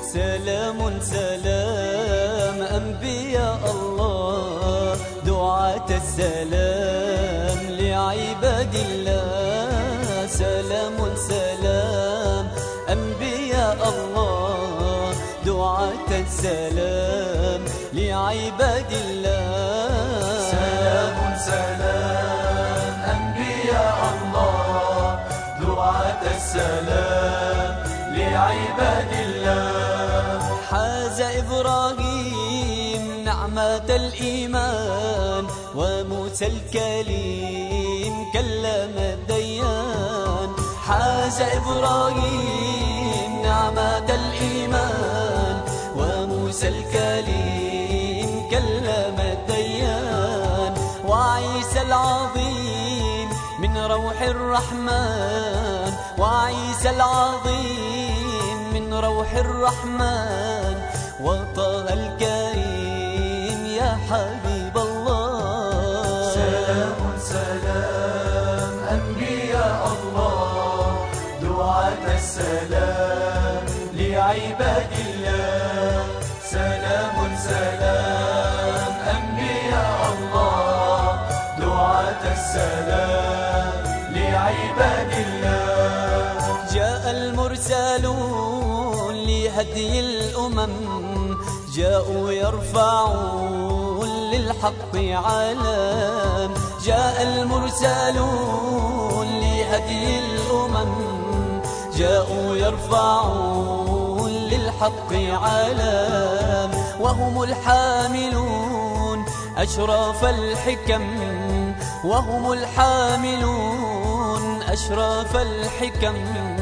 سلام سلام أنبياء الله، دعاة السلام لعباد الله. سلام سلام أنبياء الله، دعاة السلام لعباد الله. سلام سلام أنبياء الله، دعاة السلام لعباد الله. حاز إبراهيم نعمة الإيمان، وموسى الكليم كلم الديان. حاز إبراهيم نعمة الإيمان، وموسى الكليم كلم الديان. وعيسى العظيم من روح الرحمن، وعيسى العظيم من روح الرحمن. وطه الكريم يا حبيب الله. سلام سلام أنبياء الله، دعاة السلام لعباد الله. سلام سلام أنبياء الله، دعاة السلام لعباد الله. جاء المرسلون لهدي الأمم، جاءوا يرفعون للحق علام. جاء المرسلون لهدي الأمم، جاءوا يرفعون للحق علام. وهم الحاملون أشراف الحكم، وهم الحاملون أشراف الحكم،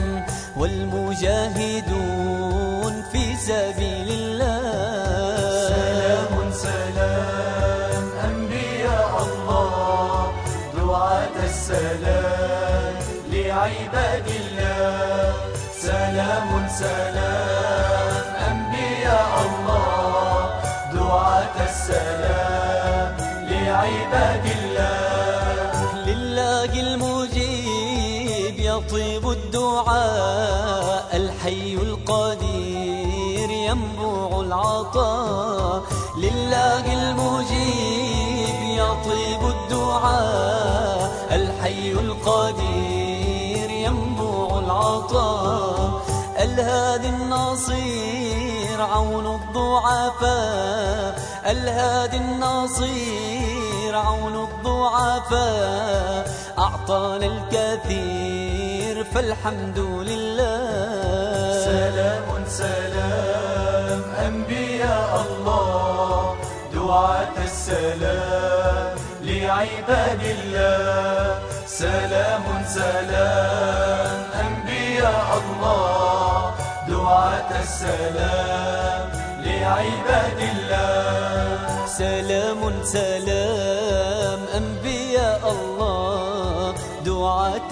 والمجاهدون في سبيل الله. سلام سلام أنبياء الله، دعاة السلام لعباد الله. سلام سلام أنبياء الله، دعاة السلام لعباد الله. لله المجيب يطيب الدعاء، الحي القدير ينبوع العطاء. لله المجيب يطيب الدعاء، الحي القدير ينبوع العطاء. الهادي النصير عون الضعفاء، الهادي النصير عون الضعفاء. أعطانا الكثير فالحمد لله. سلام سلام أنبياء الله، دعاة السلام لعباد الله. سلام سلام أنبياء الله، دعاة السلام لعباد الله. سلام سلام أنبياء الله، دعاة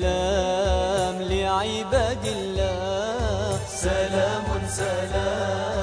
السلام لعباد الله. سلام سلام